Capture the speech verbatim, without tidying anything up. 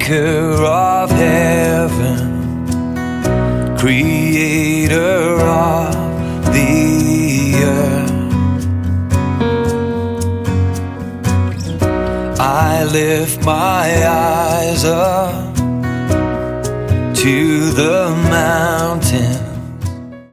Maker of heaven, creator of the earth. I lift my eyes up to the mountain,